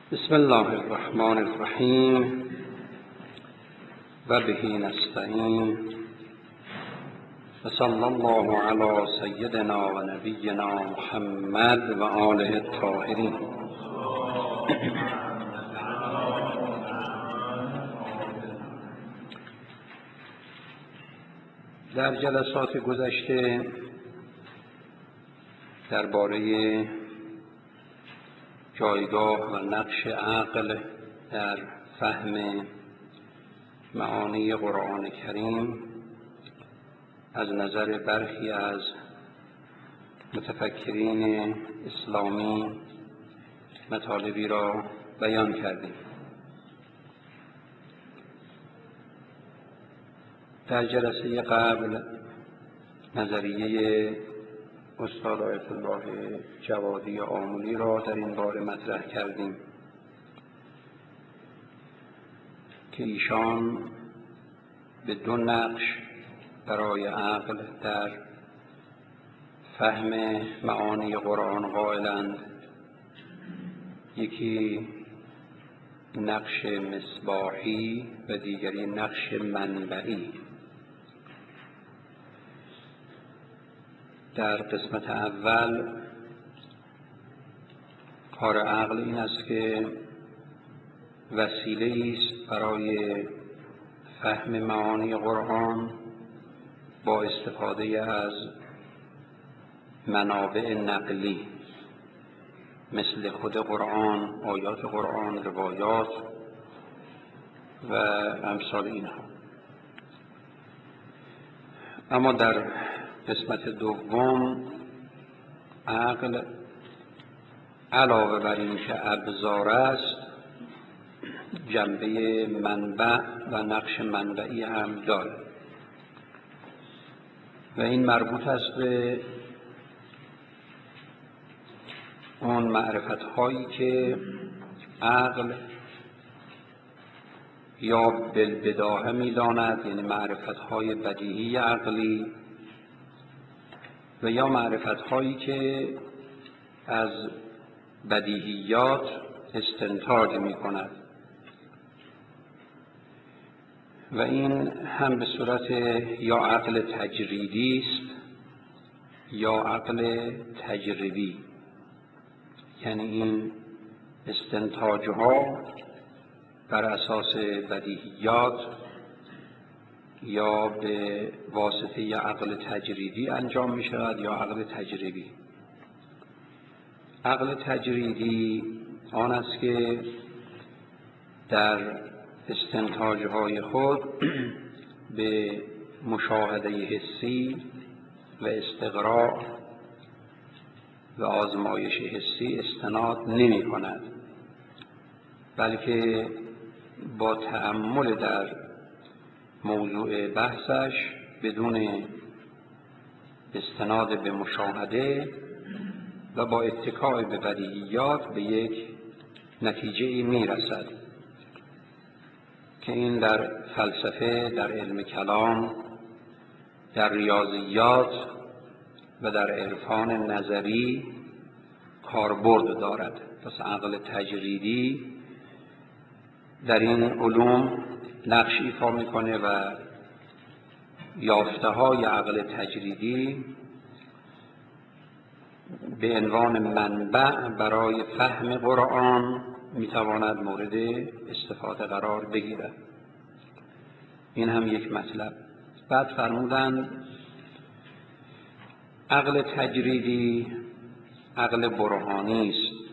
بسم الله الرحمن الرحیم و به نستعین و صلی الله علی سیدنا و نبینا محمد و آله الطاهرین. در جلسات گذشته درباره جایگاه و نقش عقل در فهم معانی قرآن کریم از نظر برخی از متفکرین اسلامی مطالبی را بیان کردیم. در جلسه قبل نظریه استاد آیت الله جوادی آملی را در این باره مطرح کردیم که ایشان به دو نقش برای عقل در فهم معانی قرآن قائلند. یکی نقش مصباحی و دیگری نقش منبعی. در قسمت اول کار عقل این است که وسیله است برای فهم معانی قرآن با استفاده از منابع نقلی مثل خود قرآن، آیات قرآن، روایات و امثال اینها. اما در قسمت دوم عقل علاوه بر این که ابزار است جنبه منبع و نقش منبعی هم دارد و این مربوط است به اون معرفت هایی که عقل یا بالبداهه می‌داند، یعنی معرفت های بدیهی عقلی، و یا معرفت هایی که از بدیهیات استنتاج می کند و این هم به صورت یا عقل تجریدی است یا عقل تجربی. یعنی این استنتاج ها بر اساس بدیهیات یا به واسطه عقل تجریدی انجام می شود یا عقل تجربی. عقل تجریدی آن است که در استنتاج‌های خود به مشاهده حسی و استقراء و آزمایش حسی استناد نمی کند، بلکه با تأمل در موضوع بحثش بدون استناد به مشاهده و با اتکای به بدیهیات به یک نتیجه می رسد که این در فلسفه، در علم کلام، در ریاضیات و در عرفان نظری کاربرد دارد. پس عقل تجریدی در این علوم نقش ایفا میکنه و یافته های عقل تجریدی به عنوان منبع برای فهم قرآن میتواند مورد استفاده قرار بگیرد. این هم یک مطلب. بعد فرمودند عقل تجریدی عقل برهانی است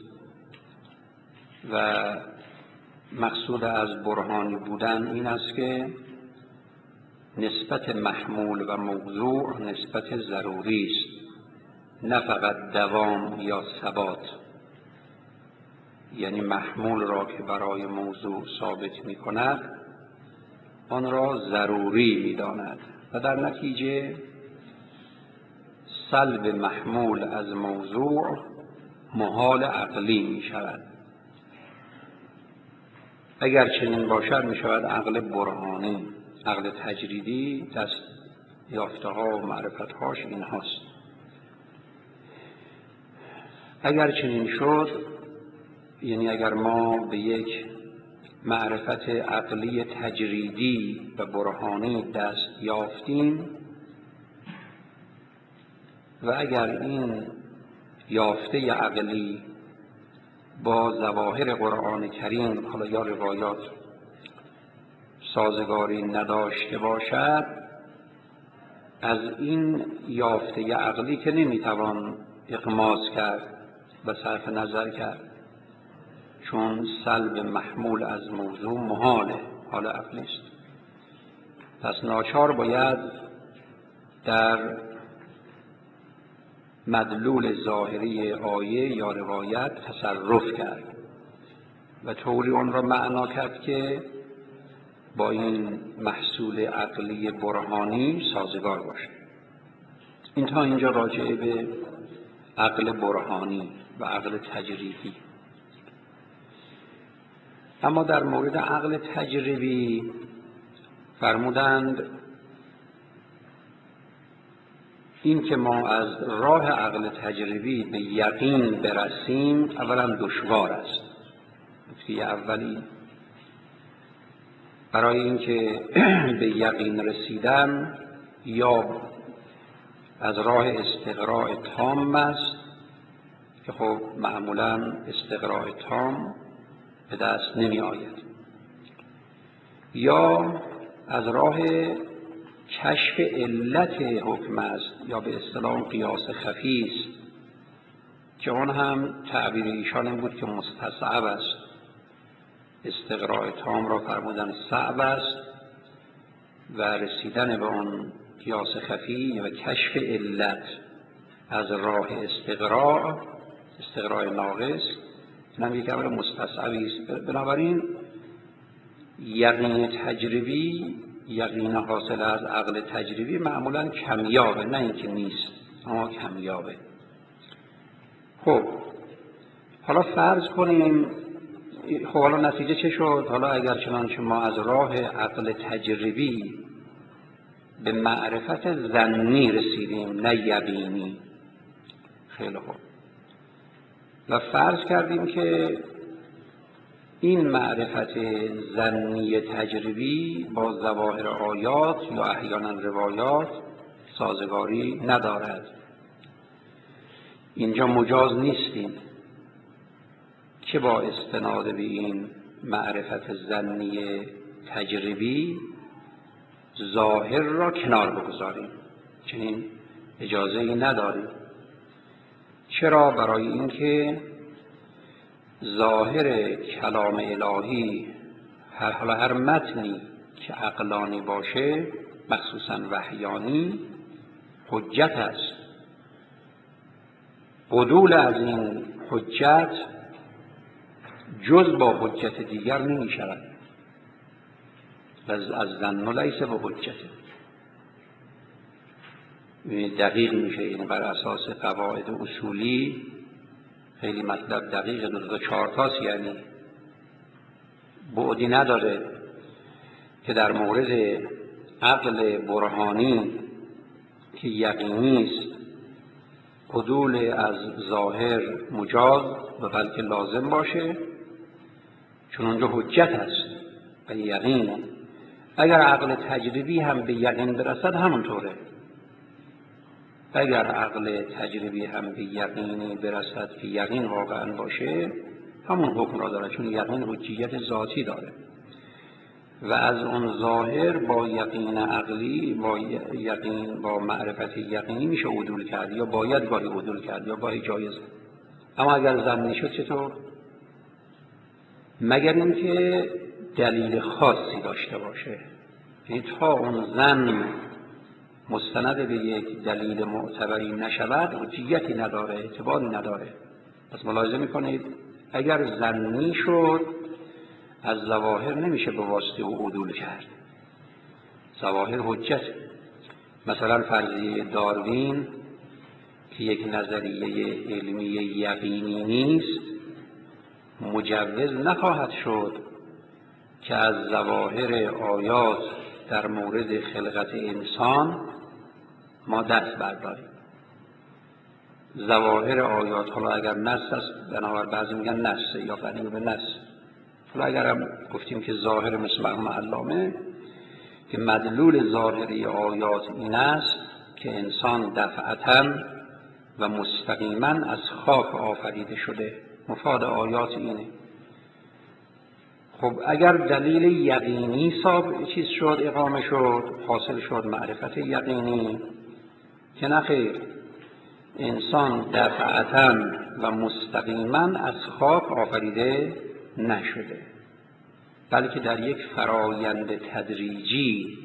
و مقصود از برهانی بودن این است که نسبت محمول و موضوع نسبت ضروری است، نه فقط دوام یا ثبات. یعنی محمول را که برای موضوع ثابت می کند آن را ضروری می داند و در نتیجه سلب محمول از موضوع محال عقلی می شود. اگر چنین باشد می شود عقل برهانی. عقل تجریدی دست یافته ها و معرفت هاش این هاست. اگر چنین شد یعنی اگر ما به یک معرفت عقلی تجریدی و برهانی دست یافتیم و اگر این یافته عقلی با ظواهر قرآن کریم حالا یا روایات سازگاری نداشته باشد، از این یافته عقلی که نمیتوان اغماض کرد و صرف نظر کرد، چون سلب محمول از موضوع محاله، حال عقلی است. پس ناچار باید در مدلول ظاهری آیه یا روایت تصرف کرد و طوری اون را معنا کرد که با این محصول عقلی برهانی سازگار باشه. این تا اینجا راجع به عقل برهانی و عقل تجریبی. اما در مورد عقل تجربی فرمودند این که ما از راه عقل تجربی به یقین برسیم اولا دشوار است. نکته اولی برای اینکه به یقین رسیدن یا از راه استقراء تام است که خب معمولا استقراء تام به دست نمی آید، یا از راه کشف علت حکم است یا به اصطلاح قیاس خفی است که اون هم تعبیر ایشان این بود که مستصعب است. استقراء تام را فرمودن صعب است و رسیدن به اون قیاس خفی و کشف علت از راه استقراء ناقص، این هم یک امر مستصعبی است. بنابراین یقین تجربی، یقین حاصل از عقل تجربی معمولا کمیابه، نه اینکه نیست اما کمیابه. خب حالا فرض کنیم خب حالا نتیجه چه شد؟ حالا اگر چنانچه ما از راه عقل تجربی به معرفت ظنی رسیدیم نه یقینی، خیلی خوب، و فرض کردیم که این معرفت ظنی تجربی با ظواهر آیات یا احیانا روایات سازگاری ندارد، اینجا مجاز نیستیم که با استناد به این معرفت ظنی تجربی ظاهر را کنار بگذاریم، چنین اجازه ای نداریم. چرا؟ برای اینکه ظاهر کلام الهی هر متنی که عقلانی باشه مخصوصا وحیانی حجت است. عدول از این حجت جز با حجت دیگر نمی شود. از ظن لیس به حجت دقیق میشه. این بر اساس قواعد اصولی خیلی مطلب دقیق، دو چهار تاست، یعنی بعدی نداره که در مورد عقل برهانی که یقینی است عدول از ظاهر مجاز و بلکه لازم باشه، چون اونجا حجت است و یقینه. اگر عقل تجربی هم به یقین برسد همونطوره. اگر عقل تجربی هم به یقینی برسد که یقین واقعا باشه همون حکم را داره، چون یقین حجیت ذاتی داره و از اون ظاهر با یقین عقلی با معرفت یقینی میشه عدول کرد، یا باید گاهی عدول کرد یا گاهی جایز. اما اگر ظنی شد چطور؟ مگر اینکه دلیل خاصی داشته باشه، یعنی تا اون ظن مستند به یک دلیل معتبری نشود حجیتی نداره، اعتباری نداره. پس ملاحظه میکنید اگر ظنی شد از ظواهر نمیشه به واسطه او عدول کرد، ظواهر حجت. مثلا فرضیه داروین که یک نظریه علمی یقینی نیست مجوز نخواهد شد که از ظواهر آیات در مورد خلقت انسان ما دست برداریم. ظواهر آیات، حالا اگر نص است، بنابر بعضی میگن نص یا قریب به نص، حالا اگر هم گفتیم که ظاهر مثل مرحوم علامه که مدلول ظاهری آیات این است که انسان دفعتاً و مستقیما از خاک آفریده شده، مفاد آیات اینه. خب اگر دلیل یقینی چیز شد، اقامه شد، حاصل شد معرفت یقینی، که نخیر، انسان دفعتاً و مستقیما از خاک آفریده نشده، بلکه در یک فرایند تدریجی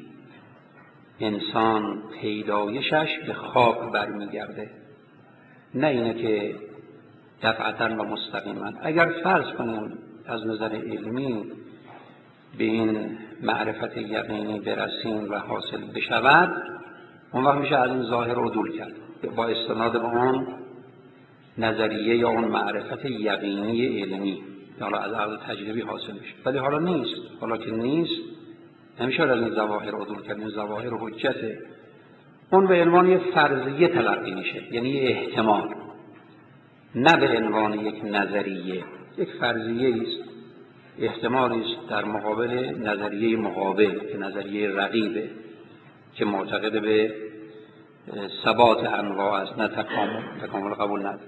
انسان پیدایشش به خاک برمیگرده، نه اینه که دفعتاً و مستقیما. اگر فرض کنیم از نظر علمی به این معرفت یقینی برسیم و حاصل بشود، اون وقت میشه از این ظاهر عدول کرد با استناد به اون نظریه یا اون معرفت یقینی علمی، حالا از عقل تجربی حاصل میشه. ولی حالا نیست، حالا که نیست نمیشه از این ظواهر عدول کرد. این ظواهر حجته، اون به عنوان یک فرضیه تلقی میشه، یعنی یه احتمال، نه به عنوان یک نظریه. یک فرضیه است، احتمالی است در مقابل نظریه مقابل که نظریه رقیبه، که معتقد به ثبات انواع است، نه تکامل قبول نداره.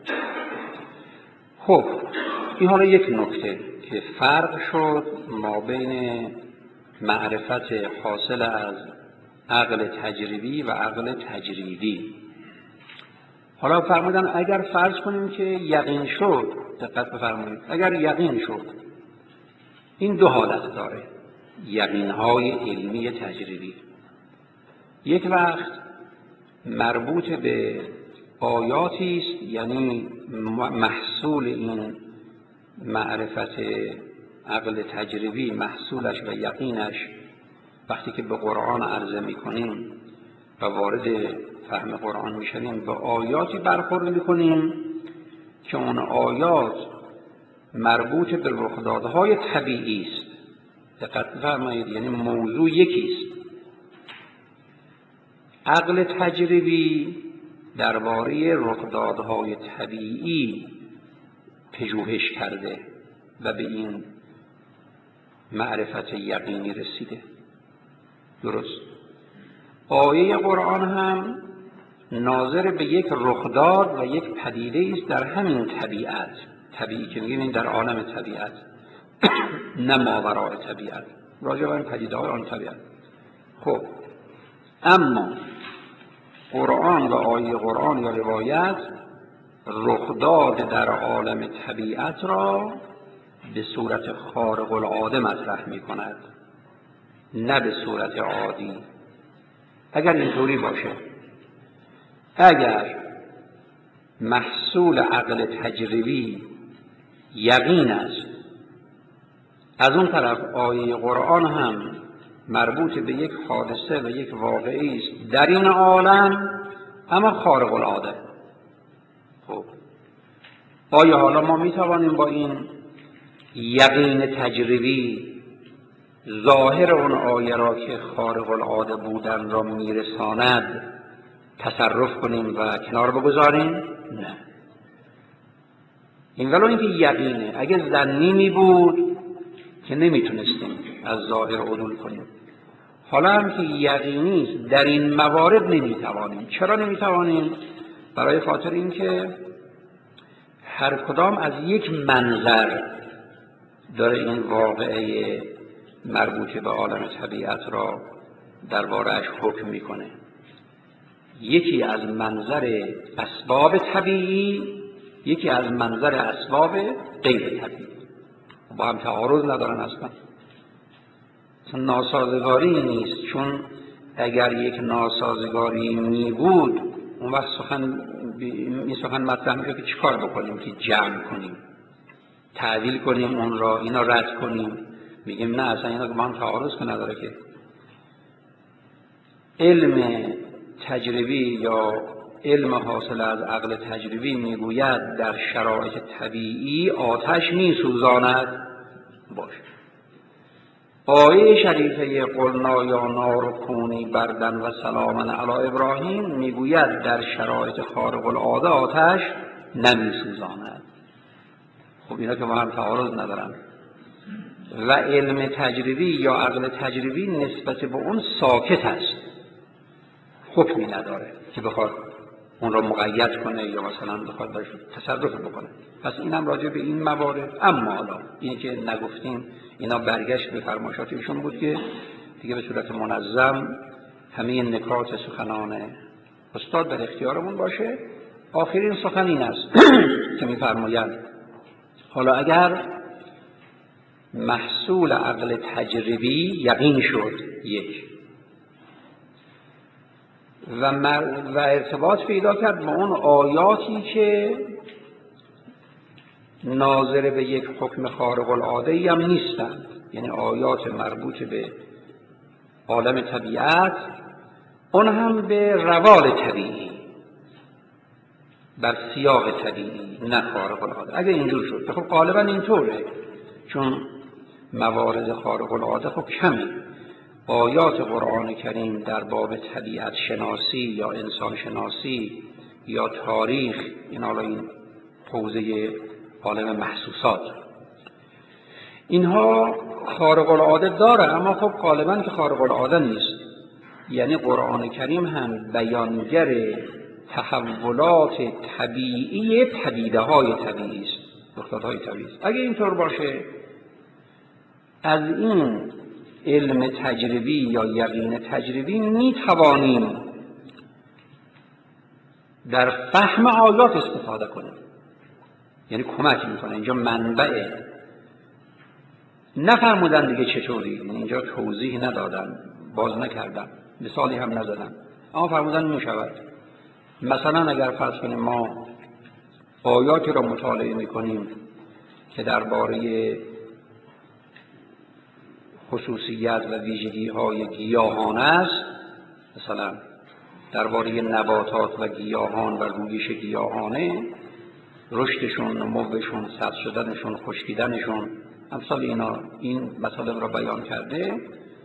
خب این حالا یک نکته که فرق شد ما بین معرفت حاصل از عقل تجربی و عقل تجریدی. حالا فرمودن اگر فرض کنیم که یقین شد، دقت بفرمایید، اگر یقین شد، این دو حالت داره یقین‌های علمی تجربی. یک وقت مربوط به آیاتی است، یعنی محصول این معرفت عقل تجربی، محصولش و یقینش وقتی که به قرآن عرضه می‌کنیم و وارد فهم قرآن می‌شویم، به آیاتی برخورد می‌کنیم که اون آیات مربوط به رخدادهای طبیعی است. دقت بفرمایید، یعنی موضوع یکی است. عقل تجربی درباره رخدادهای طبیعی پژوهش کرده و به این معرفت یقینی رسیده. درست. آیه قرآن هم ناظر به یک رخداد و یک پدیده است در همین طبیعت، طبیعی که میگیم در عالم طبیعت نه ماوراء طبیعت، راجع به این پدیده‌های آن طبیعت. خب اما قرآن و آیه قرآن یا روایت رخداد در عالم طبیعت را به صورت خارق العاده مطرح می کند، نه به صورت عادی. اگر اینطوری باشه، اگر محصول عقل تجربی یقین است، از اون طرف آیه قرآن هم مربوط به یک حادثه و یک واقعی است در این عالم اما خارق العاده. خب آیا حالا ما میتوانیم با این یقین تجربی ظاهر اون آیه را که خارق العاده بودن را میرساند تصرف کنیم و کنار بگذاریم؟ نه. این ولو اینکه یقینه، اگه ظنی می بود که نمیتونستیم از ظاهر عدول کنیم. حالا هم که یقینی است در این موارد نمیتوانیم. چرا نمیتوانیم؟ برای خاطر اینکه هر کدام از یک منظر داره این واقعه مربوط به عالم طبیعت را درباره‌اش حکم میکنه. یکی از منظر اسباب طبیعی، یکی از منظر اسباب غیر طبیعی، با هم تعارض ندارن اصلا. ناسازگاری نیست، چون اگر یک ناسازگاری می بود اون وقت این سخن مطرح میشه که چیکار بکنیم، که جمع کنیم، تعدیل کنیم اون را، اینا رد کنیم. میگیم نه، اصلا اینا با هم تعارض که نداره. که علم تجربی یا علم حاصل از عقل تجربی میگوید در شرایط طبیعی آتش میسوزاند. باشه، آیه شریفه قلنا یا نار کونی بردن و سلاما علی ابراهیم میگوید در شرایط خارق العاده آتش نمیسوزاند. خب اینا که با هم تعارض ندارن. و علم تجربی یا عقل تجربی نسبت به اون ساکت است، حکمی نداره که بخواد اون را مقید کنه یا مثلا بخواد باش تصرف بکنه. پس اینم راجع به این موارد. اما حالا این که نگفتیم اینا برگشت به فرمایشات ایشون بود که دیگه به صورت منظم همه نکات سخنان استاد در اختیارمون باشه. آخرین سخن این است که می‌فرمایند حالا اگر محصول عقل تجربی یقین شد یک و ارتباط پیدا کرد با اون آیاتی که ناظر به یک حکم خارق العاده‌ای هم نیستند، یعنی آیات مربوط به عالم طبیعت، اون هم به روال طبیعی، بر سیاق طبیعی، نه خارق العاده. اگه اینجور شد خب غالبا اینطوره، چون موارد خارق العاده خب کمی. آیات قرآن کریم در باب طبیعت شناسی یا انسان شناسی یا تاریخ، این حالا این حوزه عالم محسوسات، اینها خارق العاده داره، اما خب غالبا که خارق العاده نیست. یعنی قرآن کریم هم بیانگر تحولات طبیعی پدیده های طبیعی است، رخدادهای طبیعی است. اگه اینطور باشه از این علم تجربی یا یقین تجربی می توانیم در فهم آیات استفاده کنیم، یعنی کمک میکنه. اینجا منبع نفرمودن دیگه چطوری، اینجا توضیح ندادن، باز نکردن، مثالی هم نزدن، اما فرمودن میشود. مثلا اگر فرض کنیم ما آیاتی را مطالعه میکنیم که درباره خصوصیت و ویژگی های گیاهان است، مثلا درباره نباتات و گیاهان و رویش گیاهانه، رشدشون، نموشون، سبز شدنشون، خشکیدنشون، امثال اینا، این مطالب را بیان کرده.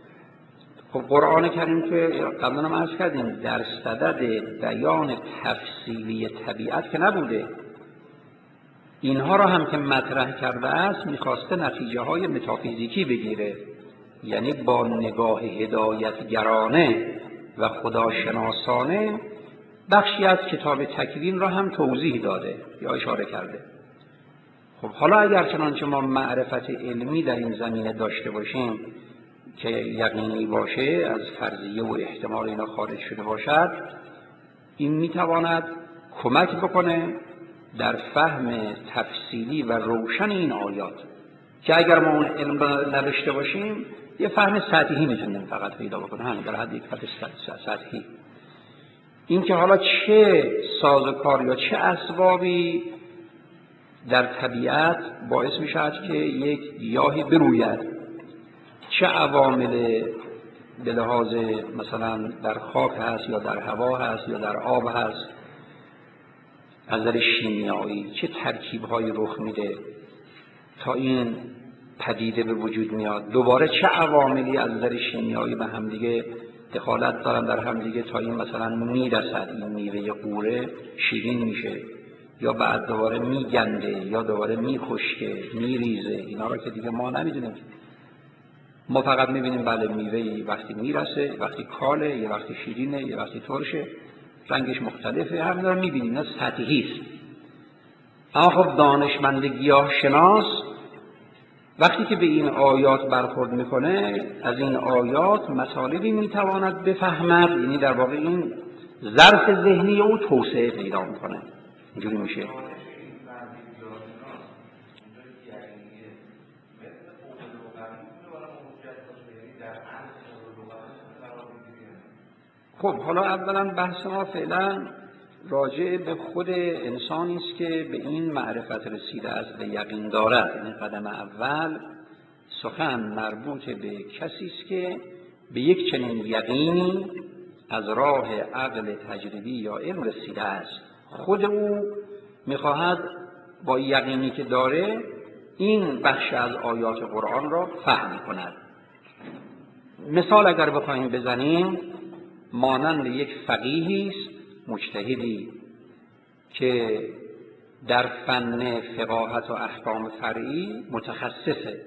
خب قرآن کریم که قبلا هم عرض کردیم در صدد بیان تفصیلی طبیعت که نبوده، اینها را هم که مطرح کرده است میخواسته نتیجه های متافیزیکی بگیره، یعنی با نگاه هدایتگرانه و خداشناسانه بخشی از کتاب تکوین را هم توضیح داده یا اشاره کرده. خب حالا اگر چنانچه ما معرفت علمی در این زمینه داشته باشیم که یقینی باشه، از فرضیه و احتمال اینا خارج شده باشد، این میتواند کمک بکنه در فهم تفصیلی و روشن این آیات، که اگر ما اون علم نداشته باشیم یه فهم سطحی میتونیم فقط پیدا بکنیم، همین در حد یک فهم سطحی. این که حالا چه سازوکار یا چه اسبابی در طبیعت باعث میشود که یک گیاهی بروید، چه عوامل به لحاظ مثلا در خاک هست یا در هوا هست یا در آب هست، از نظر شیمیایی چه ترکیب‌هایی رخ میده تا این پدیده به وجود میاد، دوباره چه عواملی از نظر شیمیایی به همدیگه دخالت دارن در همدیگه تا این مثلا میرسد این میوه قوره شیرین میشه، یا بعد دوباره میگنده یا دوباره میخشکه میریزه. اینا را که دیگه ما نمیدونیم، ما فقط میبینیم بله میوه وقتی میرسه، وقتی کاله، یه وقتی شیرینه، یه وقتی ترشه، رنگش مختلفه، همین رو میبینیم، اینا سطحی است. اما خب دانشمند گیاه شناس وقتی که به این آیات برخورد میکنه، از این آیات مطالبی میتواند بفهمد، یعنی در واقع این ظرف ذهنی او توسعه پیدا میکنه. اینجوری میشه. خب حالا اولا بحث ما فعلا راجع به خود انسانی است که به این معرفت رسیده است، به یقین دارد. یعنی قدم اول سخن مربوط به کسی است که به یک چنین یقینی از راه عقل تجربی یا علم رسیده است. خود او میخواهد با یقینی که داره این بخش از آیات قرآن را فهم کند. مثال اگر بخوایم بزنیم، مانند یک فقیهی است، مجتهدی که در فن فقاهت و احکام فرعی متخصصه،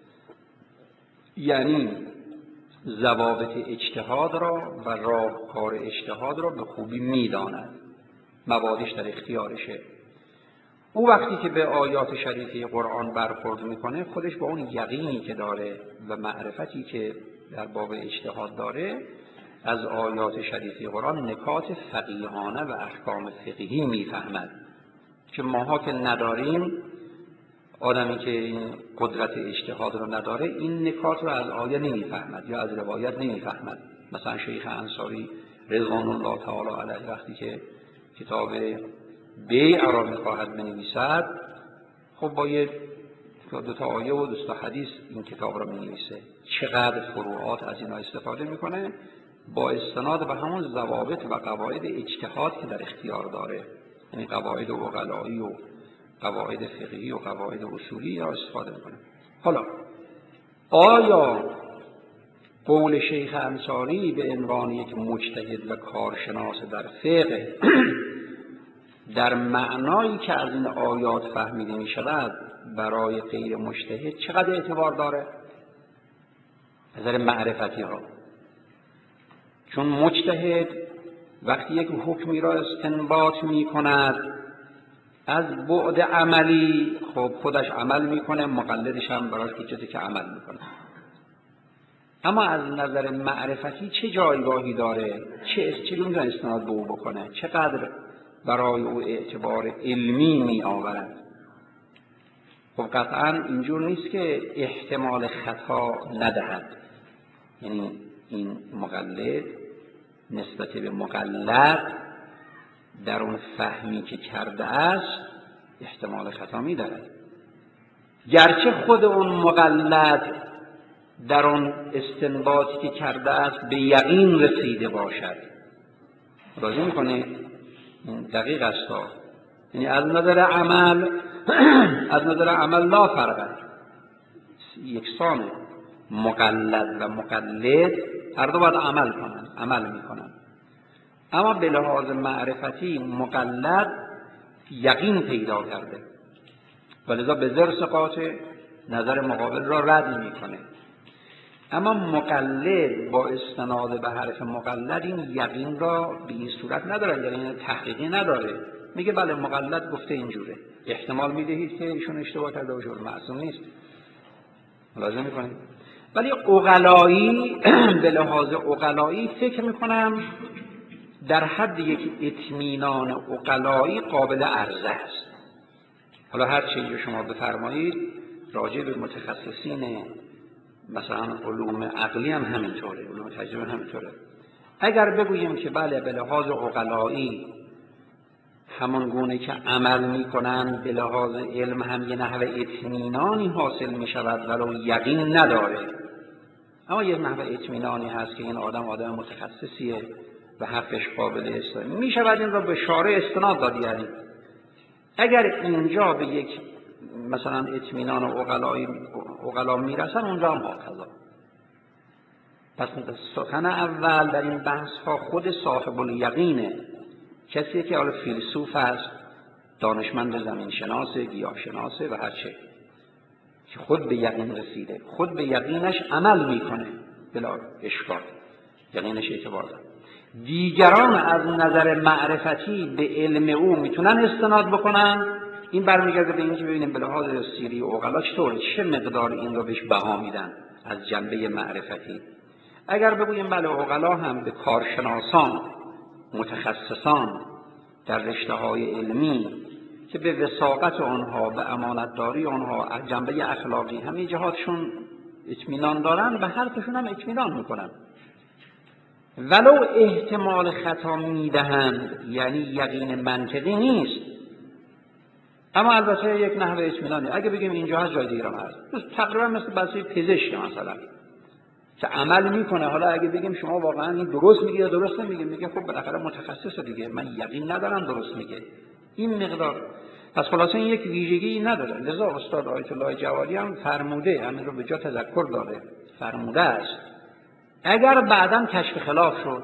یعنی ضوابط اجتهاد را و راهکار اجتهاد را به خوبی میداند، موادش در اختیارشه. او وقتی که به آیات شریفه قرآن برخورد میکنه، خودش با اون یقینی که داره و معرفتی که در باب اجتهاد داره، از آیات شریفه قرآن نکات فقیهانه و احکام فقهی میفهمد که ماها که نداریم. آدمی که این قدرت اجتهاد رو نداره این نکات رو از آیه نمیفهمد یا از روایت نمیفهمد. مثلا شیخ انصاری رضوان الله تعالی علیه وقتی که کتاب بیع را میخواهد بنویسد، خب با یه دو تا آیه و 2 تا حدیث این کتاب را می‌نویسه. چقدر فروعات از اینا استفاده میکنه با استناد به همون ضوابط و قواعد اجتهاد که در اختیار داره، یعنی قواعد عقلایی و قواعد فقهی و قواعد اصولی را استفاده میکنه. حالا آیا قول شیخ انصاری به عنوان یک مجتهد و کارشناس در فقه در معنایی که از این آیات فهمیده می شود برای غیر مجتهد چقدر اعتبار داره؟ نظر معرفتی ها. چون مجتهد وقتی یک حکمی را استنباط می کند از بعد عملی، خب خودش عمل می کنه، مقلدش هم براش حجته که عمل می کنه. اما از نظر معرفتی چه جایگاهی داره؟ چه میتونه استناد به او بکنه؟ چقدر برای او اعتبار علمی می آورد؟ خب قطعا اینجور نیست که احتمال خطا ندهد، یعنی این مقلد نسبت به مقلد در اون فهمی که کرده است احتمال خطا می دهد، گرچه خود اون مقلد در اون استنباطی که کرده است به یقین رسیده باشد. راضی میکنه؟ دقیق است. یعنی از نظر عمل لا فرقه، یکسانه. مقلد و مقلد هر دو باید عمل میکنن. اما به لحاظ معرفتی مقلد یقین پیدا کرده و لذا به زر ثقات نظر مقابل را رد میکنه. اما مقلد با استناد به حرف مقلد این یقین را به این صورت نداره، یعنی این تحقیقی نداره. میگه بله مقلد گفته اینجوره، احتمال میدهید که ایشون اشتباه کرده باشه، معصوم نیست، لازم میکنه. ولی عقلایی به لحاظ عقلایی فکر میکنم در حد یک اطمینان عقلایی قابل عرضه است. حالا هر چیزی شما بفرمایید راجع به متخصصین مثلا علوم عقلی هم همینطوره، علوم تجربه همینطوره. اگر بگوییم که بله به لحاظ عقلایی همون گونه که عمل میکنن به لحاظ علم هم یه نحو اطمینانی حاصل میشود ولو یقین نداره، اما یه نحو اطمینانی هست که این آدم متخصصیه و حرفش قابل استناد میشود، این را به شارع استناد داد. یعنی اگر اینجا به یک مثلا اطمینان عقلا میرسن اونجا هم هاکذا. پس سخن اول در این بحث ها خود صاحب الیقینه، کسیه که حالا فیلسوف است، دانشمند زمین شناسه، گیاه شناسه و هر چه که خود به یقین رسیده، خود به یقینش عمل میکنه بلا اشکال، یقینش اعتبار داره. دیگران از نظر معرفتی به علم او میتونن استناد بکنن. این برمیگرده به اینکه ببینیم به لحاظ سیری عقلا چطوره، چه مقدار این رو بهش بها میدن از جنبه معرفتی. اگر بگوییم بله عقلا هم به کارشناسان متخصصان در رشته‌های علمی که به وثاقت آنها، به امانتداری آنها، از جنبه اخلاقی همه جهاتشون اطمینان دارن، به حرفشون هم اطمینان میکنن ولو احتمال خطا میدهند، یعنی یقین منطقی نیست، اما البته یک نحوه اطمینانی. اگه بگیم اینجا هست جای دیگه هم هست، تقریبا مثل بحث پزشک مثلا که عمل میکنه. حالا اگه بگیم شما واقعا این درست میگه یا درست نمیگه، میگه خب بالاخره متخصصه دیگه، من یقین ندارم درست میگه. این مقدار پس خلاصه این یک ویژگی نداره. لذا استاد آیت الله جوادی هم فرموده، همین رو به جا تذکر داده، فرموده است اگر بعداً کشف خلاف شد،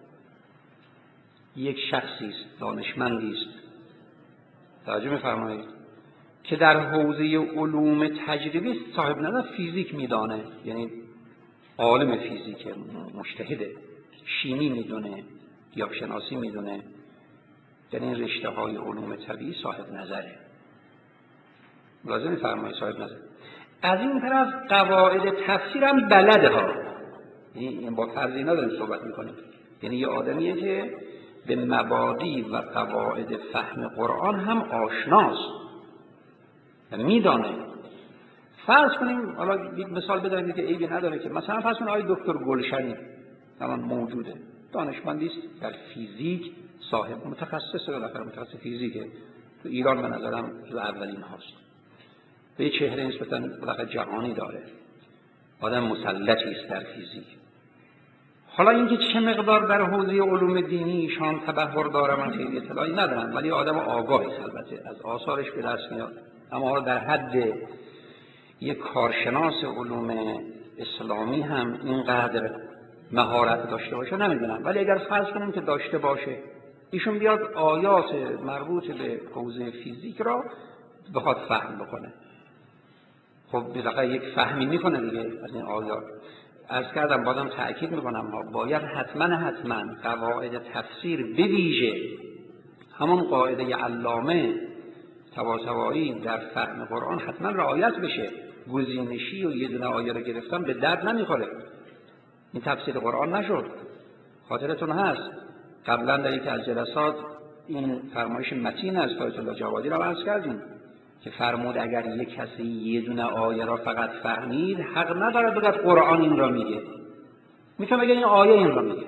یک شخصی است، دانشمندی است، توجه می‌فرمایید، که در حوزه علوم تجربی صاحب نظر فیزیک میدانه، یعنی عالم فیزیک، مجتهده، شیمی میدونه یا شناسی میدونه، یعنی این رشته های علوم طبیعی صاحب نظره. لازم می‌فرمایید صاحب نظر. از این طرف قواعد تفسیر هم بلده ها، این با فرضی نداریم صحبت میکنیم، یعنی یه آدمیه که به مبادی و قواعد فهم قرآن هم آشناست و میدانه. فرض کنیم، حالا یک مثال بزنیم که عیبی نداره، که مثلا فرض کنیم آقای دکتر گلشنی الان موجوده، دانشمندی است در فیزیک، صاحب متخصص، بالاخره متخصص فیزیکه، تو ایران به نظرم از اولین هاست، به چهره نسبتاً بالاخره جهانی داره، آدم مسلطی است در فیزیک. حالا اینکه چه مقدار در حوزه علوم دینی ایشان تبحر داره من خیلی اطلاعی ندارم، ولی آدم آگاهی البته از آثارش به دست میاد، اما حالا در حد یک کارشناس علوم اسلامی هم اینقدر مهارت داشته باشه نمیدونم، ولی اگر فرض کنیم که داشته باشه، ایشون بیاد آیات مربوط به حوزه فیزیک را بخواد فهم بکنه، خب بالاخره یک فهمی میکنه دیگه از این آیات. عرض کردم، بازم تأکید میکنم، باید حتما قواعد تفسیر به ویژه همون قاعده علامه طباطبایی در فهم قرآن حتما رعایت بشه. گزینشی و یه دونه آیه رو گرفتن به درد نمیخوره، این تفسیر قرآن نشد. خاطرتون هست قبلا در یک از جلسات این فرمایش متین از آیت الله جوادی رو عرض کردیم که فرمود اگر یک کسی یه دونه آیه را فقط فهمید، حق نداره بگه قرآن این را میگه، میتونه بگه این آیه این را میگه.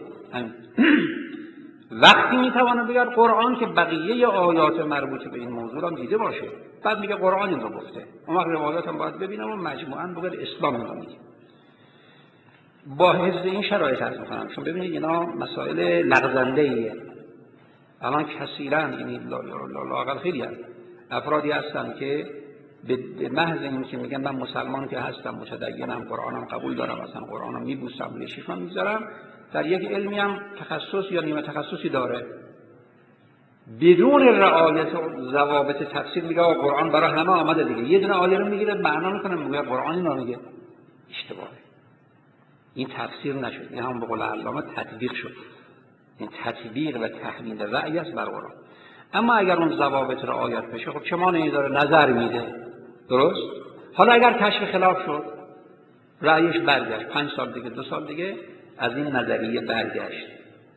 وقتی میتونه بگه قرآن که بقیه آیات مربوط به این موضوع را دیده باشه، بعد میگه قرآن این را گفته، اون وقت روایات هم باید ببینم و مجموعاً بگه اسلام این را میگه. با حفظ این شرایط عرض میکنم، چون ببینید اینا مسائل لغزنده ایه. الان کثیراً، یعنی لااقل خیلی افرادی هستن که به محض این که میگن من مسلمان که هستم، متدینم، قرآنم قبول دارم، مثلا قرآنم میبوسم، روی چشمم میذارم، در یک علمی هم تخصص یا نیمه تخصصی داره، بدون رعایت ضوابط تفسیر میگه قرآن برای همه آمده دیگه، یه دونه آیه رو میگیره معنا میکنه، میگه قرآن اینو میگه. اشتباهه، این تفسیر نشد، این هم به قول علامه تطبیق شد، این تطبیق و تحمیل رأی است بر قرآن. اما اگر اون ضوابط رعایت بشه، خب چه مانعی داره؟ نظر میده، درست؟ حالا اگر کشف خلاف شد، رأیش برگشت، 5 سال دیگه، 2 سال دیگه از این نظریه برگشت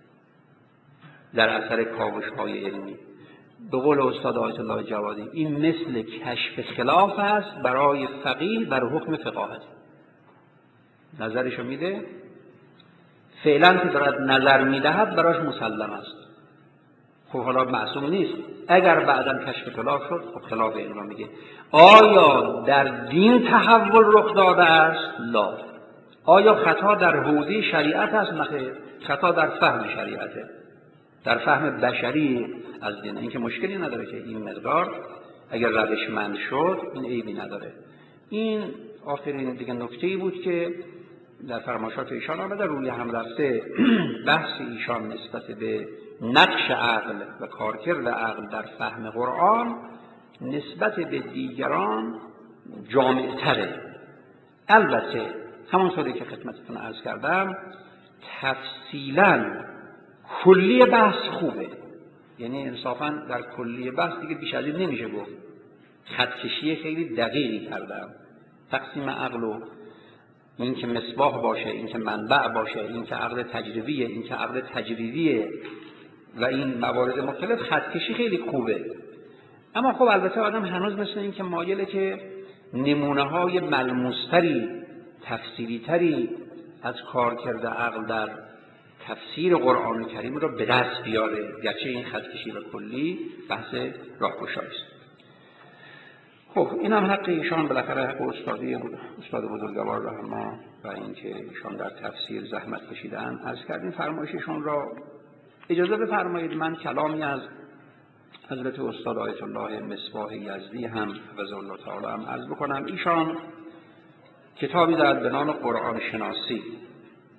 در اثر کاوش‌های علمی. به قول استاد آیت الله جوادی، این مثل کشف خلاف است برای فقیه بر حکم فقاهت. نظرشو میده، فعلا که دارد نظر میدهد براش مسلم است. خب حالا معصوم نیست، اگر بعداً کشف خلاف شد، خب خلاف این را میگه. آیا در دین تحول رخ داده است؟ لا. آیا خطا در حوزه شریعت است؟ نخیر، خطا در فهم شریعته، در فهم بشری از دین. این که مشکلی نداره که این مقدار اگر روشمند شد، این عیبی نداره. این آخرین دیگه نکته‌ای بود که در فرمایشات ایشان آمده، روی هم رفته بحث ایشان نسبت به نقش عقل و کارکرد عقل در فهم قرآن نسبت به دیگران جامع‌تره. البته همونطوری که خدمتتون عرض کردم، تفصیلاً کلی بحث خوبه، یعنی انصافاً در کلی بحث دیگه بیش از این نمیشه گفت، خطکشی خیلی دقیقی کردم، تقسیم عقل و این که مصباح باشه، این که منبع باشه، این که عقل تجربیه، این که عقل تجریدیه و این موارد مختلف، خطکشی خیلی خوبه. اما خب البته آدم هنوز مثل این که مایله که نمونه های ملموستری، تفسیری تری از کارکرد عقل در تفسیر قرآن کریم رو به دست بیاره، گرچه این خطکشی و کلی بحث راهگشایی است. خب این هم حق ایشان، بالاخره حق استاد بزرگوار رحمه و اینکه ایشان در تفسیر زحمت کشیدن. عرض کردیم فرمایششون را اجازه بفرمایید من کلامی از حضرت استاد آیت الله مصباح یزدی هم حفظه الله تعالی هم عرض بکنم. ایشان کتابی دارد به نام قرآن شناسی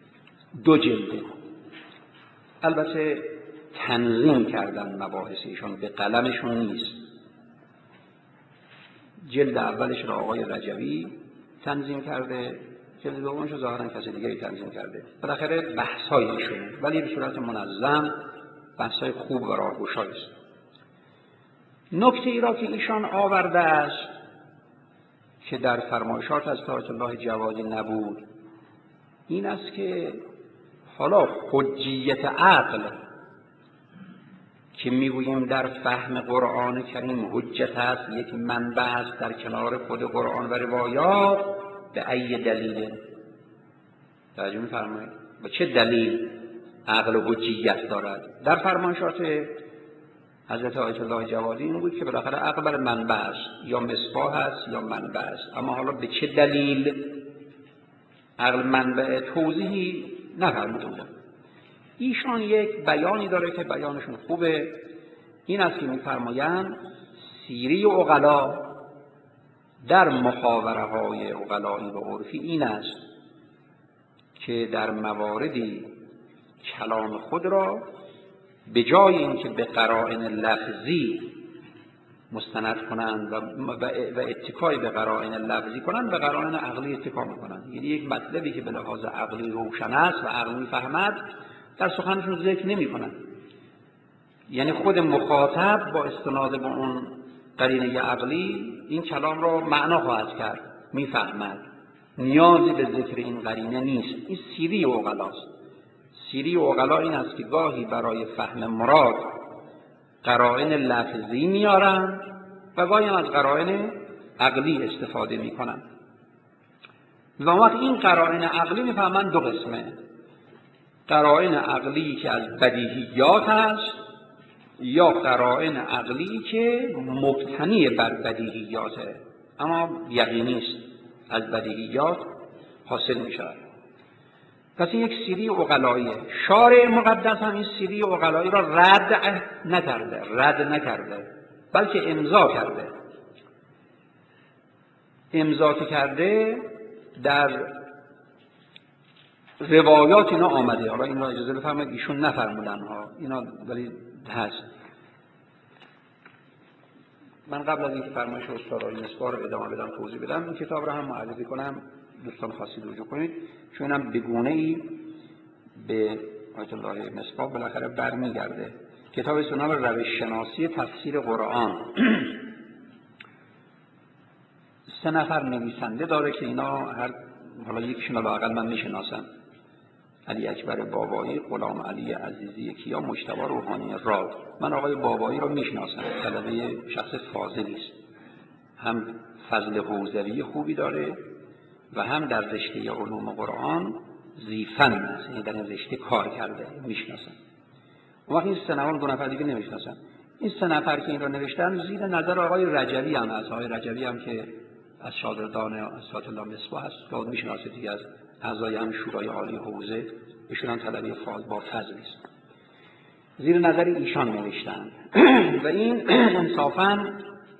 2 جلده. البته تنظیم کردن مباحث ایشان، به قلمشون نیست. جلد اولش رو آقای رجوی تنظیم کرده، جلد دومش رو ظاهرا کسی دیگری تنظیم کرده. بالاخره بحث‌های ایشونه، ولی به صورت منظم، بحث‌های خوب و راهگشایی است. نکته ای را که ایشان آورده است که در فرمایشات از طاعت الله جوادی نبود، این است که حالا حجیت عقل که میگوییم در فهم قرآن کریم حجت است، یک منبع است در کنار خود قرآن و روایات، به ای دلیل توجه می‌فرمایید؟ به چه دلیل عقل حجیت دارد؟ در فرمایشات حضرت آیت الله جوادی این بود که بالاخره عقل بر منبع است، یا مصباح است یا منبع است. اما حالا به چه دلیل عقل منبع توضیحی نفرمودند. ایشان یک بیانی داره که بیانشون خوبه، این است که می‌فرمایند سیری عقلا در محاوره‌های عقلایی و عرفی این است که در مواردی کلام خود را به جای اینکه به قرائن لفظی مستند کنند و اتکای به قرائن لفظی کنند، به قرائن عقلی اتکا می‌کنند. یعنی یک مطلبی که به لحاظ عقلی روشن است و عقل می‌فهمد در سخنشون ذکر نمی‌کنند. یعنی خود مخاطب با استناد به اون قرینه عقلی این کلام را معنا خواهد کرد، می‌فهمد، نیازی به ذکر این قرینه نیست. این سیری عقلاست. سیری عقلا این است که گاهی برای فهم مراد قرائن لفظی میارن و گاهی هم از قرائن عقلی استفاده میکنن. و وقت این قرائن عقلی میفهمن 2 قسمه: قرائن عقلی که از بدیهیات است، یا قرائن عقلی که مبتنی بر بدیهیاته اما یقینی است، از بدیهیات حاصل میشود. پس این یک سیری عقلاییه. شارع مقدس هم این سیری عقلایی را رد نکرده بلکه امضا کرده. امضا کرده در روایات اینا آمده. حالا این را اجازه بفرمایید ایشون نفرمودن ها، اینا ولی هست. من قبل از اینکه فرمایش استاد آقای مصباح رو ادامه بدم توضیح بدم، این کتاب رو هم معرفی کنم، دوستان خواستید رجوع کنید، چون هم به گونه‌ای به آیت الله مصباح بالاخره برمیگرده. کتاب به نام روش شناسی تفسیر قرآن. 3 نفر نویسنده داره که اینا حالا یکیشون رو لااقل من میشناسم: علی اکبر بابایی، غلام علی عزیزی کیا، مجتبی روحانی راد. من آقای بابایی رو میشناسم، طلبه شخص فاضلی است، هم فضل حوزوی خوبی داره و هم در رشته علوم قرآن ذی‌فن است، یعنی در این رشته کار کرده، میشناسم. اون وقت این 3 نفر 2 نفر دیگه نمیشناسم. این 3 نفر که این رو نوشتن زیر نظر آقای رجوی هم هست. آقای رجوی هم که از شاگردان آیت الله مصباح هست، که میشناسید دیگه، از اعضای هم شورای عالی حوزه، ایشون هم طلبه فاضل با فضلی است. زیر نظر ایشان نوشتن و این انصافاً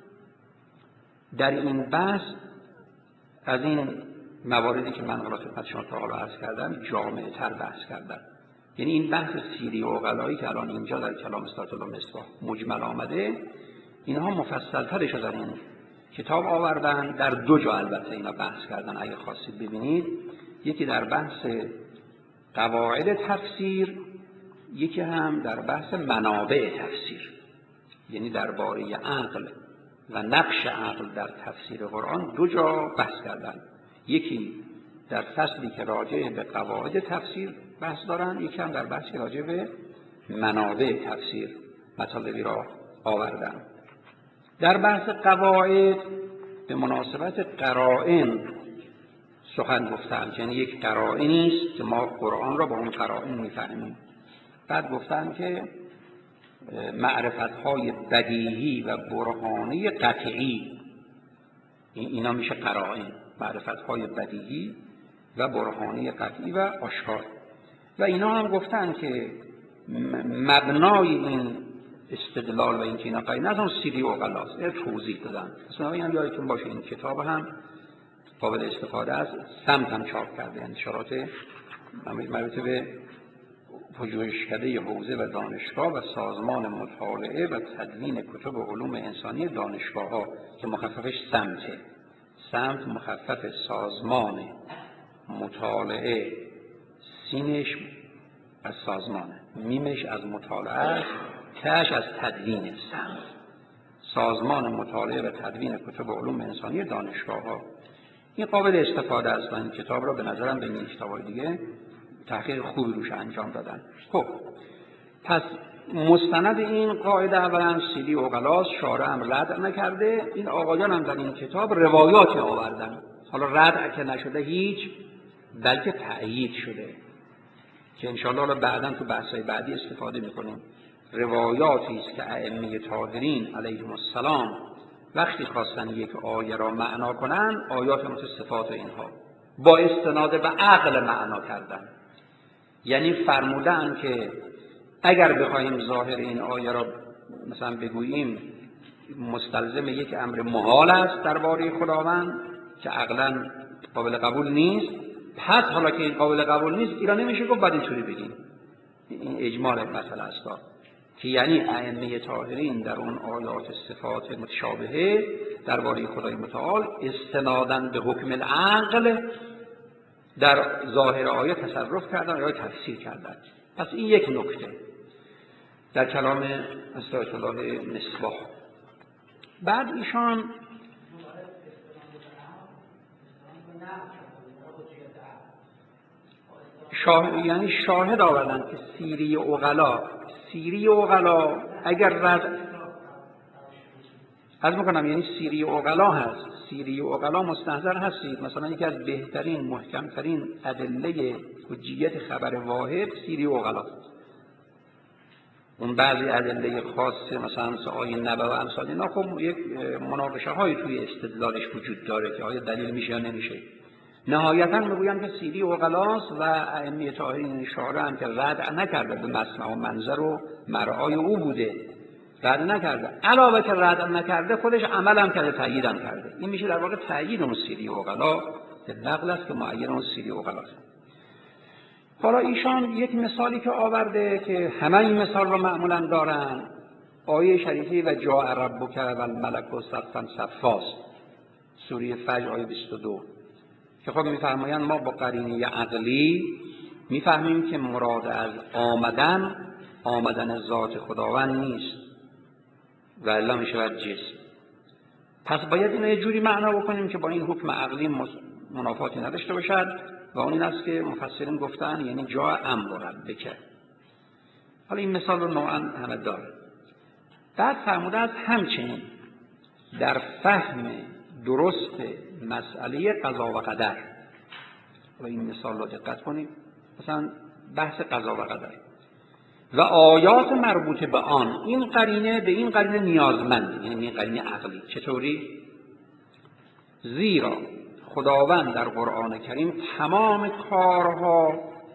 در این بحث از این مواردی که من خدمت شما تا حالا عرض کردم جامع تر بحث کردم. یعنی این بحث سیری و عقلایی که الان اینجا در کلام آیت الله مصباح مجمل آمده، اینها مفصل ترش در این کتاب آوردن. در 2 جا البته اینا بحث کردن، اگه خواستید ببینید. یکی در بحث قواعد تفسیر، یکی هم در بحث منابع تفسیر، یعنی درباره عقل و نقش عقل در تفسیر قرآن 2 جا بحث کردن. یکی در فصلی که راجع به قواعد تفسیر بحث دارن، یکی هم در بحثی راجع به منابع تفسیر مطالبی را آوردن. در بحث قواعد به مناسبت قرائن سخن گفتن، یعنی یک قرائنی است که ما قرآن را با اون قرائن می‌فهمیم. بعد گفتن که معرفت‌های بدیهی و برهانی قطعی، اینا میشه قرائن، معرفت‌های بدیهی و برهانی قطعی و آشکار. و اینا هم گفتن که مبنای این استدلال و این که اینا قرینه از اون سیری عقلاست. توضیح دادن. مثلا این هم یادتون باشه این کتاب هم قابل استفاده است، سمت هم چاپ کرده، انتشارات مربوط به پژوهشکده حوزه و دانشگاه و سازمان مطالعه و تدوین کتب علوم انسانی دانشگاه‌ها که مخففش سمته. سمت مخفف سازمان مطالعه، سینش از سازمانه، میمش از مطالعه، تش از تدوین. سمت سازمان مطالعه و تدوین کتب علوم انسانی دانشگاه‌ها. این قابل استفاده است و این کتاب را به نظرم بین کتاب‌های دیگه تحقیق خوبی روش انجام دادن. خب پس مستند این قاعده اولا سیدی عقلاست، شارع هم رد نکرده. این آقایان هم در این کتاب روایاتی آوردن، حالا رد که نشده هیچ، بلکه تأیید شده که انشاءالله بعداً تو بحث‌های بعدی استفاده می‌کنیم. روایاتی است که ائمه طاهرین علیهم السلام وقتی خواستن یک آیه را معنا کنن، آیات مثل صفات و اینها با استناد به عقل معنا کردن. یعنی فرمودن که اگر بخوایم ظاهر این آیه را مثلا بگوییم مستلزم یک امر محال است درباره خداوند که عقلاً قابل قبول نیست، پس حالا که این قابل قبول نیست ایران نمیشه گفت بعد اینطوری بگیم. این اجمال مسئله است که یعنی ائمه طاهرین در اون آیات صفات متشابهه درباره خدای متعال استناداً به حکم العقل در ظاهر آیه تصرف کردن یا تفسیر کردن. پس این یک نکته در کلام استاد الله مصباح. بعد ایشان یعنی شاهد آوردن که سیری عقلا اگر رد از میکنم، یعنی سیری عقلا هست. سیری عقلا مستحضر هستید، مثلا یکی از بهترین محکمترین ادله حجیت خبر واحد سیری عقلا. اون بعضی ادله خاصه مثلا آیه نبأ و امثال اینا خب یک مناقشه های توی استدلالش وجود داره که آیا دلیل میشه یا نمیشه. نهایتا میگویم که سیری عقلاست و ائمه طاهرین شارع هم که رد نکرده، به مسمع و منظر و مرعای او بوده، رد نکرده. علاوه که رد نکرده خودش عمل هم کرده، تأیید هم کرده. این میشه در واقع تأیید اون سیری عقلا، که نقل است که معین اون سیری عقلاست. حالا ایشان یک مثالی که آورده که همه این مثال رو معمولا دارن، آیه شریفه و جاء ربک والملک صفا صفا، سوره فجر آیه 22 که خب میفرمایند ما با قرینه عقلی میفهمیم که مراد از آمدن ذات خداوند نیست و الا میشود جسم. پس باید اینو یه جوری معنا بکنیم که با این حکم عقلی منافاتی نداشته باشد و اون این است که مفسرین گفتن یعنی جا امر ربک. حالا این مثال رو نوعا همه داره. بعد فرموده است همچنین در فهم درست مسئله قضا و قدر. و این مثال رو دقت کنید، مثلا بحث قضا و قدر و آیات مربوط به آن، این قرینه به این قرینه نیازمند، یعنی این قرینه عقلی. چطوری؟ زیرا خداوند در قرآن کریم تمام کارها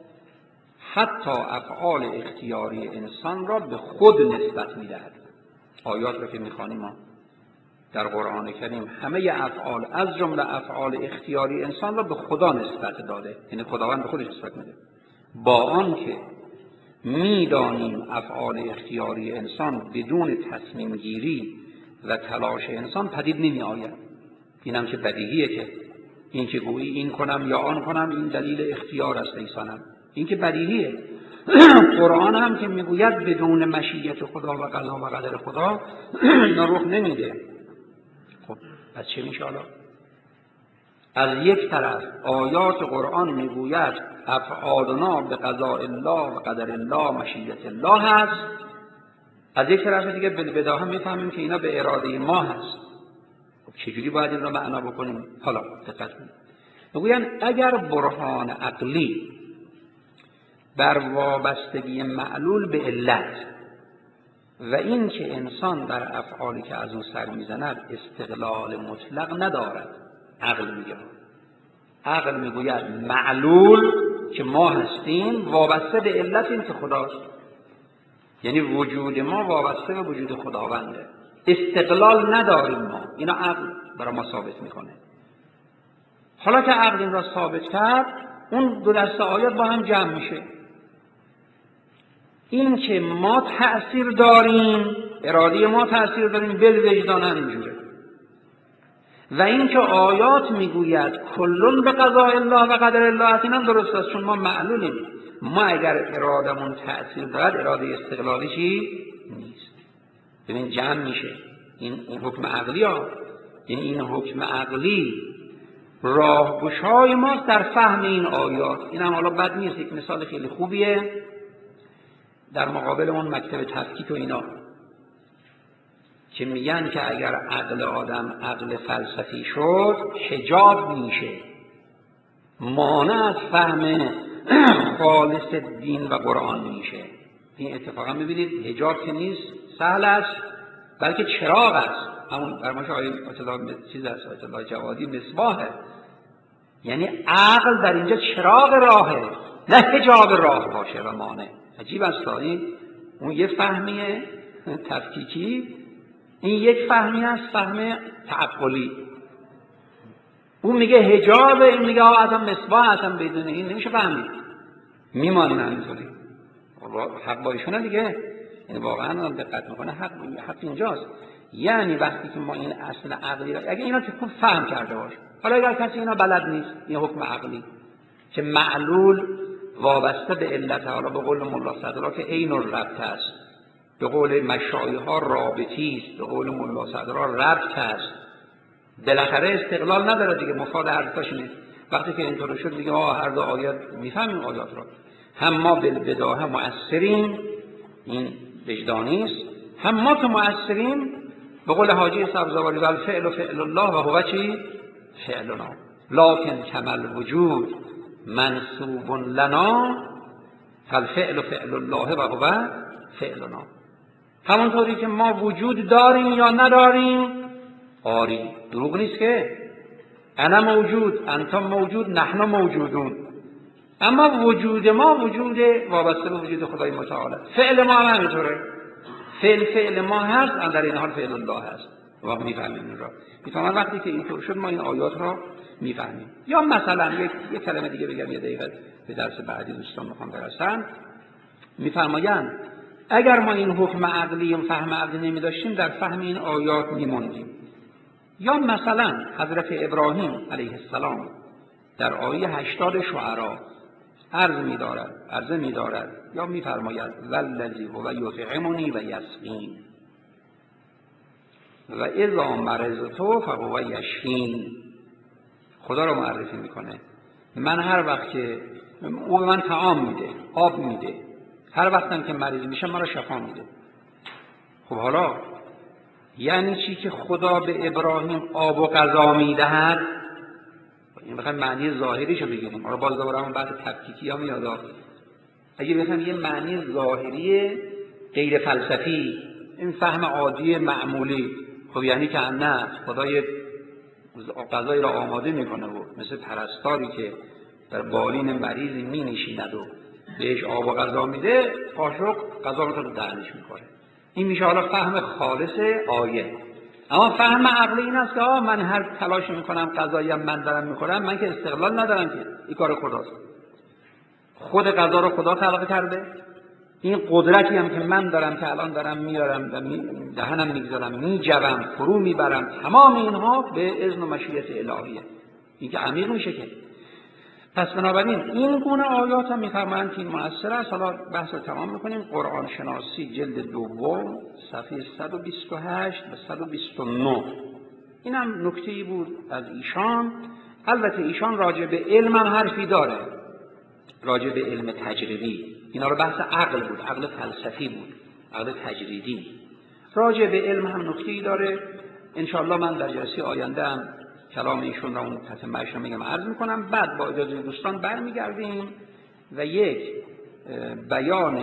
حتی افعال اختیاری انسان را به خود نسبت می‌دهد. آیات رو که می‌خوانیم ما در قرآن کریم همه افعال از جمله افعال اختیاری انسان را به خدا نسبت داده، یعنی خداوند به خودش نسبت میده. با آنکه میدانیم افعال اختیاری انسان بدون تصمیم گیری و تلاش انسان پدید نمی آید. اینم که بدیهیه که این که گویی این کنم یا آن کنم این دلیل اختیار است ایسانم، این که بدیهیه. قرآن هم که میگوید بدون مشیت خدا و قضا و قدر خدا رخ نمیده. خب پس چه میشه حالا؟ از یک طرف آیات قرآن میگوید افعالنا به قضاء الله و قدر الله مشیت الله هست، از یک طرف دیگه بالبداهه هم میفهمیم که اینا به اراده ما هست. خب چجوری باید این رو معنا بکنیم؟ حالا دقت کنید. میگویند اگر برهان عقلی بر وابستگی معلول به علت و این که انسان در افعالی که از او سر میزند استقلال مطلق ندارد، عقل میگوید معلول که ما هستیم وابسته به علت این که خداست، یعنی وجود ما وابسته به وجود خداونده، استقلال نداریم ما. اینا عقل برای ما ثابت میکنه. حالا که عقل این را ثابت کرد، اون دو دسته آیات با هم جمع میشه. این که ما تأثیر داریم، اراده ما تأثیر داریم، بالوجدان همینجوره. و این که آیات میگوید کلون به قضاء الله و قدر الله، این هم درست است، چون ما معلولیم. ما اگر ارادمون تأثیر دارد، اراده استقلالی چی؟ نیست. ببین جمع میشه این حکم عقلی ها. یعنی این حکم عقلی راهگشای ماست در فهم این آیات. این هم حالا بد نیست، یک مثال خیلی خوبیه در مقابل اون مکتب تفکیک و اینا که میگن که اگر عقل آدم عقل فلسفی شد حجاب میشه، مانع از فهم خالص دین و قرآن میشه. این اتفاقا میبینید حجاب که نیست سهل است، بلکه چراغ است. همون فرمایش آیه چیز است، آیه الله جوادی مصباحه. یعنی عقل در اینجا چراغ راهه، نه حجاب راه باشه و مانع. عجیب است. اون یه فهمیه تفکیکی، این یک فهمی است فهم تعقلی. اون میگه حجاب، این میگه آدم مصباح اصلا بدون این نمیشه فهمید، میمانیم همینطوری. حق با ایشونه دیگه. یعنی واقعا دقت میکنه حق اینجاست. یعنی وقتی که ما این اصل عقلی را اگه اینا که خوب فهم کرده باشه، حالا اگر کسی اینا بلد نیست، این حکم عقلی که معلول وابسته به علت، حالا به قول ملا صدرا که عین الربط است، به قول مشایخ ها رابطی است، به قول ملا صدرا ربط است، بالاخره استقلال نداره دیگه. مفاد حرفاش اینه. وقتی که اینطور شد میگه هر دو آیات میفهمیم آیات را، هم ما بالبداهه مؤثریم، این وجدانی است، هم ما که مؤثریم. به قول حاجی سبزواری و الفعل فعل الله و هو چی؟ فعلنا لکن کمل وجود منصوب لنا فالفعل فعل الله و هو فعلنا. همونطوری که ما وجود داریم یا نداریم، آری دروغ نیست که انا موجود انتم موجود نحن موجودون، اما وجود ما وجود وابسته به وجود خدای متعال. فعل ما هم همینطوره، فعل ما هست، در این حال فعل الله هست. و میفهمیم این را. میفهمم وقتی که اینطور شد ما این آیات را میفهمیم. یا مثلا یک کلمه دیگه بگم، یه دقیقه به درس بعدی دوستان میخوام برسن. میفرمایند اگر ما این حکم عقلی و فهم عقلی نمی داشتیم، در فهم این آیات میموندیم. یا مثلا حضرت ابراهیم علیه السلام در آیه 80 شعرا عرض می‌دارد یا می‌فرماید والذی هو یطعمنی و یسقین و اذا مرضت فهو یشفین. خدا رو معرفی میکنه. من هر وقت که او به من طعام میده، آب میده، هر وقتم که مریض میشم من رو شفا میده. خب حالا یعنی چی که خدا به ابراهیم آب و غذا میدهد؟ این بخوایم معنی ظاهریشو بگیریم. حالا باز دوباره همون بحث تفکیکی ها میاد. اگه بخوایم یه معنی ظاهری غیر فلسفی، این فهم عادی معمولی، خب یعنی که نه، خدا یه غذایی را آماده میکنه و مثل پرستاری که در بالین مریضی می نشیند و بهش آب و غذا میده، قاشق غذا رو تو دهنش میکنه. این میشه حالا فهم خالص آیه. اما فهم عقلی این است که من هر تلاش میکنم غذایی هم من دارم میخورم، من که استقلال ندارم، که این کار خداست. خود غذا رو خدا خلق کرده. این قدرتی هم که من دارم که الان دارم میارم و دهنم میگذارم، میجوم، فرو میبرم، تمام اینها به اذن و مشیت الهیه. این که عمیق میشه که. پس بنابراین این گونه آیات هم میفرمایند که این مؤثر است. حالا بحث رو تمام میکنیم. قرآن شناسی جلد دوم صفحه 128 و 129. این هم نکته‌ای بود از ایشان. البته ایشان راجع به علم هم حرفی داره، راجع به علم تجربی. اینا رو بحث عقل بود، عقل فلسفی بود، عقل تجریدی. راجع به علم هم نکته‌ای داره. انشاءالله من در جلسه آینده هم کلام ایشون را اون تتمه‌اش رو میگم، عرض میکنم. بعد با اجازه دوستان برمیگردیم و یک بیان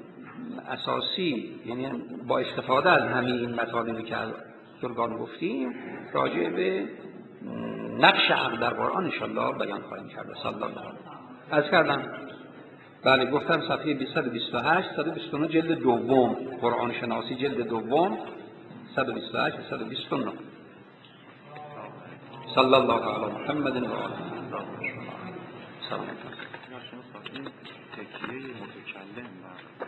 اساسی، یعنی با استفاده از همین این مطالبی که بزرگان گفتیم، راجع به نقش عقل در قرآن انشاءالله بیان خواهیم کرد. صلی الله علیه و آله. عرض کردم بله، گفتم صفحه 228 129 جلد دوم، قرآن شناسی جلد دوم 128 و 129. صلی الله علی محمد و آله. سلامت تکیه متکلم